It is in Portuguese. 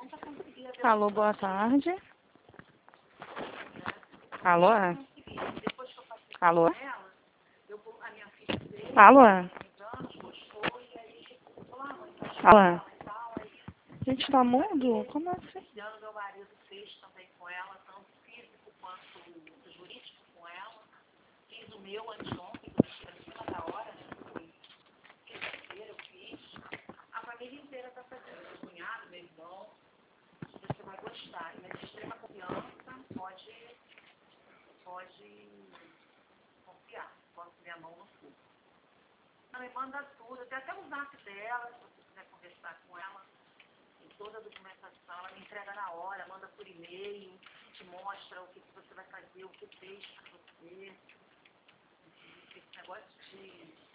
Alô, boa tarde. Alô? Alô? Alô? Alô? Gente, tá mudo? Como assim? Ela me manda tudo, tem até o zap dela, se você quiser conversar com ela, tem toda a documentação, ela me entrega na hora, manda por e-mail, te mostra o que você vai fazer, o que fez para você. Esse negócio de